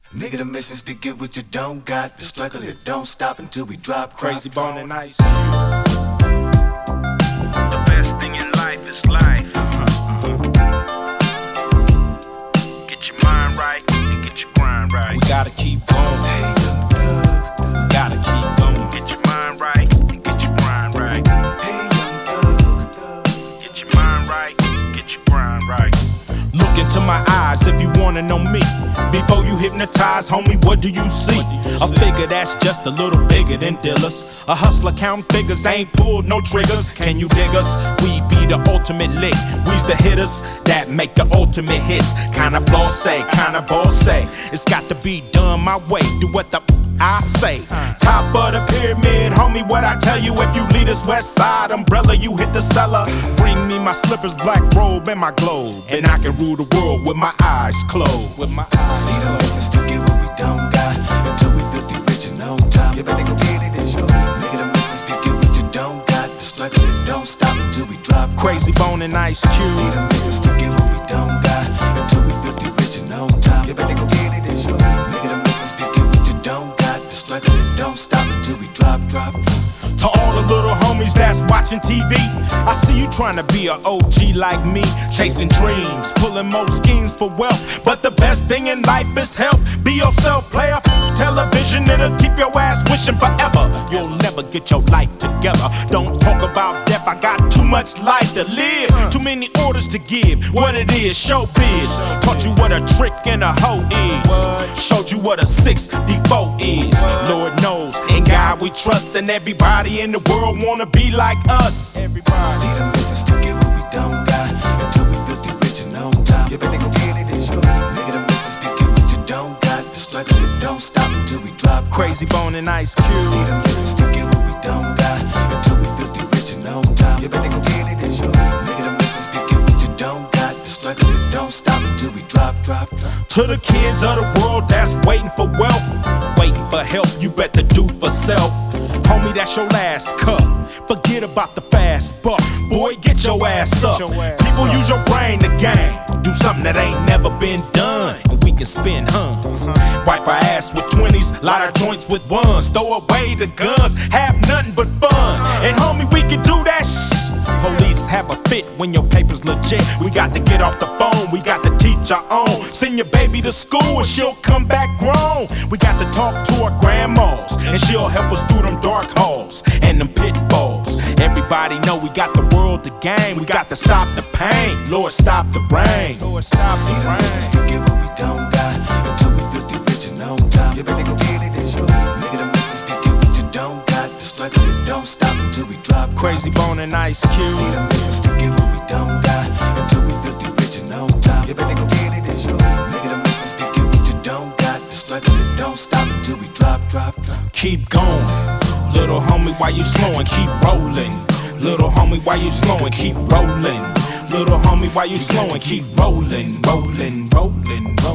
Nigga, the mission's to get what you don't got. The struggle that don't stop until we drop. Crazy Bone and Ice. The best thing in life is life. Get your mind right and get your grind right. We gotta keep going. Hey, young thugs, Gotta keep going. Get your mind right and get your grind right. hey, young thugs. Get your mind right, get your grind right. Look into my eyes if you wanna know me. Before you hypnotize, homie, what do you see? A figure that's just a little bigger than dealers. A hustler counting figures, ain't pulled no triggers. Can you dig us? We be the ultimate lick. We's the hitters that make the ultimate hits. Kinda flossy, kinda bossy. It's got to be done my way. Do what the I say. Top of the pyramid, homie, what I tell you. If you lead us west side umbrella, you hit the cellar. Bring me my slippers, black robe, and my globe, and I can rule the world with my eyes closed. With my eyes. See the mission's to get what we don't got. Until we filthy rich and on top. You better go get it, it's your nigga, the mission's to get what you don't got. The struggle that don't stop until we drop. Crazy Bone and Ice See Cube. the mission's to get what we don't got. Until we filthy rich and on top. You better go get it, it's your nigga, the mission's to get what you don't got. The struggle that don't stop until we drop. To all the little homies that's watching TV, I see you trying to be an OG like me, chasing dreams, pulling more schemes for wealth. But the best thing in life is health. Be yourself, player. Television, it'll keep your ass wishing forever. You'll never get your life together. Don't talk about death, I got too much life to live. Too many orders to give. What it is, showbiz. Taught you what a trick and a hoe is. Showed you what a 6'4" is. Lord knows, in God we trust, and everybody in the world wanna be like us. See the mission's to get what we don't got. Until we filthy rich and on top. You better go get it, it's your nigga, the mission's to get what you don't got. The struggle that don't stop until we drop. Crazy Bone and Ice See Cube. the mission's to get what we don't got. Until we filthy rich and on top. You better go get it, it's your nigga, the mission's to get what you don't got. The struggle that don't stop until we drop. To the kids of the world that's waiting for wealth, waiting for help, you better do for self. Homie, that's your last cup. Forget about the fast buck. Boy, get your ass up. People use your brain to gain. Do something that ain't never been done, and we can spin huns. Wipe our ass with 20s, light our joints with ones. Throw away the guns, have nothing but fun. And homie, we can do that shit. Police have a fit when your paper's legit. We got to get off the phone, we got to teach our own. Send your baby to school and she'll come back grown. We got to talk to our grandmas, and she'll help us through them dark halls and them pitfalls. Everybody know we got the world to gain. We got to stop the pain. Lord, stop the rain. Lord, stop See the the mission's rain. to get what we don't got. Until we filthy rich and on top. You better go get it, it's your nigga, the mission's to get what you don't got. The struggle that don't stop until we drop. Crazy Bone and Ice See Cube. the mission's to get what we don't got. Until we filthy rich and on top. You better go get it, it's your nigga, the mission's to get what you don't got. The struggle that don't stop until we drop. Keep going, little homie, why you slowing? Keep rolling, little homie, why you slowing? Keep rolling, little homie, why you slowing? Keep rolling, rolling, rolling, rolling.